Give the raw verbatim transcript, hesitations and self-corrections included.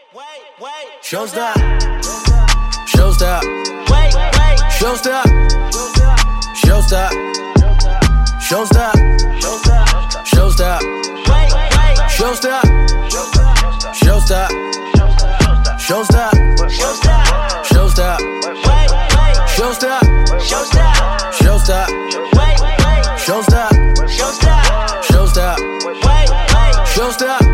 Show stop. Show stop. Show stop. Show stop. Show stop. Show stop. Show stop. Show stop. Show stop. Show stop. Show stop. Show stop. Show stop. Show stop. Show stop. Show stop. Show stop.